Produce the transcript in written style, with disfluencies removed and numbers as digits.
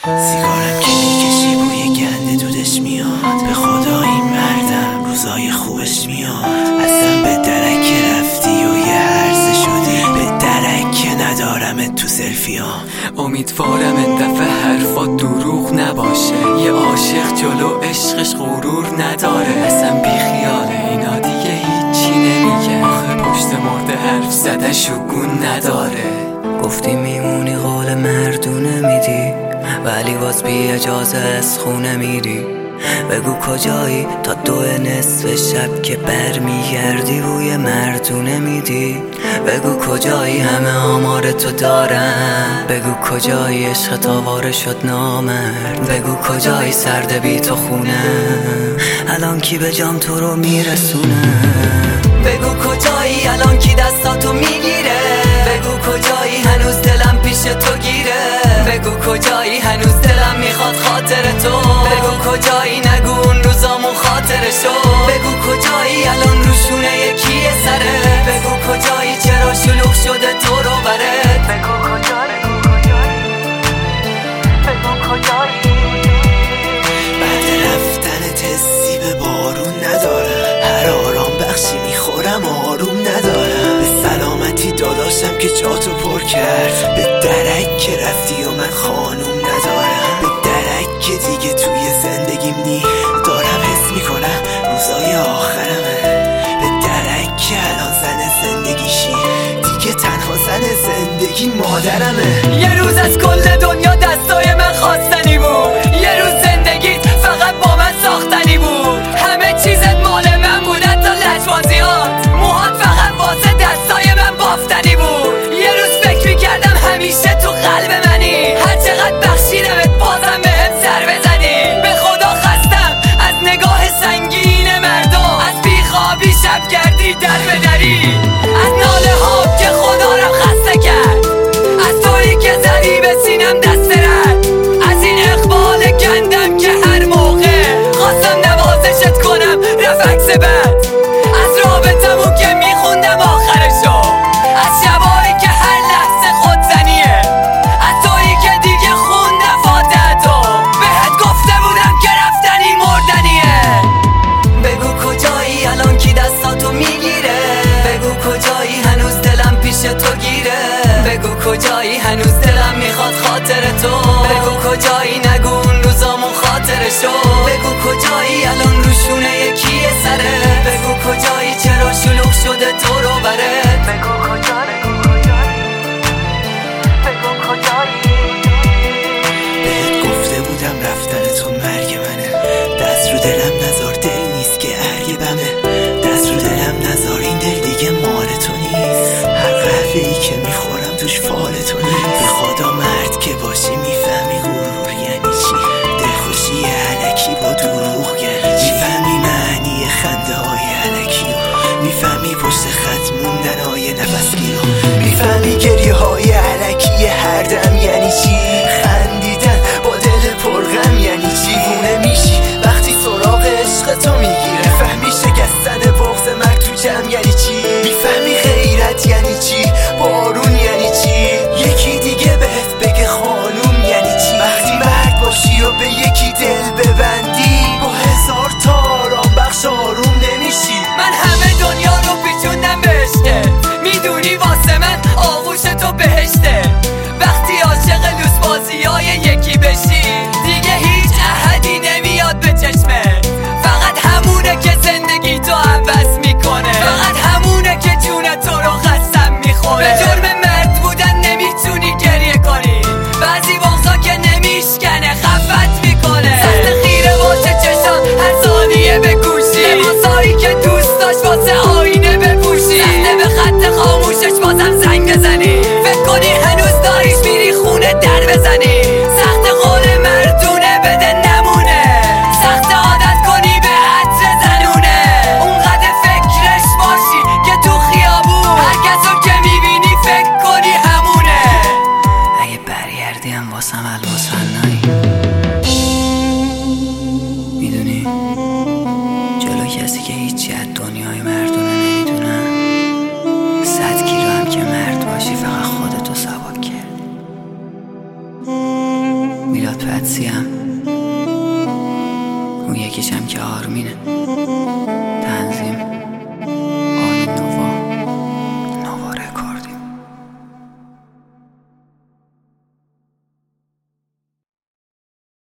سیگارم که میکشی بوی گنده دودش میاد. به خدا این مردم روزای خوبش میاد. اصلا به درک رفتی و یه هرزه شدی، به درک ندارم تو سلفیام. امیدوارم این دفعه حرفات دروغ نباشه. یه عاشق جلو عشقش غرور نداره. اصلا بیخیاله اینا دیگه هیچی نمیگه. آخه پشت مرده حرف زده شگون نداره. گفتی میمونی قول مردونه میدی، ولی باز بی اجازه از خونه میری. بگو کجایی تا 2:30 شب که برمیگردی بوی مردونه میدی. بگو کجایی همه آمار تو دارن. بگو کجایی عشق تاواره شد نامرد. بگو کجایی سرد بی تو خونه، الان کی به جام تو رو میرسونه. بگو کجایی الان کی دستاتو میگیره. بگو کجایی هنوز دلم پیش تو گیره. بگو کجایی هنوز دلم میخواد خاطر تو. بگو کجایی نگو اون روزامون خاطر شو. بگو کجایی الان روشونه یکی سره. بگو کجایی چرا شلوغ شده تو رو برت. بگو کجایی، بگو کجایی. بعد رفتن تسی به بارون ندارم. هر آرام بخشی میخورم آروم ندارم. به سلامتی داداشم که جاتو پر کرد. به درک که رفتی و من خانوم ندارم. به درک که دیگه توی زندگیم نی دارم حس میکنم روزای آخرمه. به درک که الان زن زندگیشی دیگه تنها زن زندگی مادرمه. یه روز از کل دنیا دستای من خواستنی بود. یه روز زندگیت فقط با من ساختنی بود. همه چیزت مال من بود، تا لجبازیات. موهات فقط واسه دستای من بافتنی بود. یه روز فکر میکردم همیشه تو قلب منی. هر چقدر بخشیدمت بازم بهم سر بزنی. به خدا خستم از نگاه سنگین مردم. از بیخوابی شب کردی در به دری. از ناله ها که خدا رم خسته کرد. از تویی که زدی به سینم دست رد. از این اقبال گندم که هر موقع خواستم نوازشت کنم رفت عکس بد. از رابطمون که میخوندم آخرشو. از شبایی که هر لحظه خودزنیه. از تویی که دیگه خوندم فاتحتو. بهت گفته بودم که رفتنی مردنیه. بگو کجایی الان کی دستاتو میگیره. بگو کجایی هنوز دلم پیش تو گیره. بگو کجایی هنوز دلم میخواد خاطر تو. بگو کجایی نگو اون روزامون خاطر شو. بگو کجایی الان روشونه یکی سره. بگو کجایی چرا شلوغ شده تو رو برت. بگو کجایی، بگو کجایی. بهت گفته بودم رفتن تو مرگ منه. دست رو دلم نذار، دل نیست که ارگ بمه. دست رو دلم نذار، این دل دیگه مال تو نیست. هر قهوه‌ای که میخورم توش فال تو نیست. به خدا مرد که باشی میفهمی غرور یعنی چی. دلخوشی الکی با دروغ یعنی چی. میفهمی معنی خنده های الکی رو. میفهمی پشت خط موندن های نفسگیر رو. میفهمی گریه های الکی هر دم یعنی چی. خندیدن با دل پرغم یعنی چی. دیوونه میشی وقتی سراغ عشق تو میگیره. فهمی شکستن بغض مرگ تو جمع یعنی چی. میفهمی غیرت یعنی چی، بارون یعنی چی. یکی دیگه بهت بگه خانوم یعنی چی. وقتی مرد باشی و به یکی دل ببندی، با 1000 تا آرام بخش آروم نمیشی. من همه دنیا رو پیچوندم بهشته. میدونی واسه من آغوش تو بهشته. وقتی عاشق لوس بازی های یکی بشی، دیگه هیچ احدی نمیاد به چشمت. فقط همونه که زندگی تو عوض میکنه. فقط همونه که جون تو رو قسم میخوره. به جرم مرد بودن نمیتونی گریه کنی. بعضی بغضا که نمیشکنه خفت میکنه. سخت خیره باشه چشان هر ثانیه به گوشی. لباسایی که دوست داشت واسه آینه بپوشی. سخته به خط خاموشش بازم زنگ بزنی. فکر کنی هنوز داریش میری خونه در بزنی. سخت قول مردونه بده نمونه. سخت عادت کنی به عطر زنونه. اونقدر فکرش باشی که تو خیابون هر کسو که میبینی فکر کنی همونه. اگه برگردی هم واسم المصنعی. میدونی جلو کسی که هیچی از دنیای مردونه نمیدونم. 100 کیلو هم که مرد باشی فقط خودتو سبک کرد. میلاد پدسی هم، اون یکیشم که آرمینه.